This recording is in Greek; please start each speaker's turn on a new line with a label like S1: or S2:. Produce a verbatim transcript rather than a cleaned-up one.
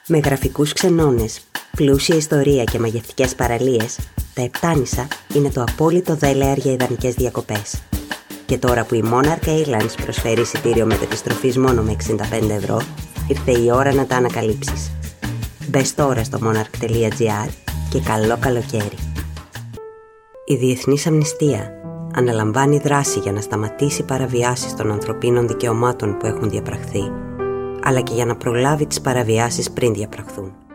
S1: Με γραφικούς ξενώνες, πλούσια ιστορία και μαγευτικές παραλίες, τα Επτάνησα είναι το απόλυτο δέλεαρ για ιδανικές διακοπές. Και τώρα που η Monarch Airlines προσφέρει εισιτήριο μετεπιστροφής μόνο με εξήντα πέντε ευρώ, ήρθε η ώρα να τα ανακαλύψεις. Μπες τώρα στο monarch τελεία gr και καλό καλοκαίρι. Η Διεθνής Αμνηστία αναλαμβάνει δράση για να σταματήσει παραβιάσεις των ανθρωπίνων δικαιωμάτων που έχουν διαπραχθεί, αλλά και για να προλάβει τις παραβιάσεις πριν διαπραχθούν.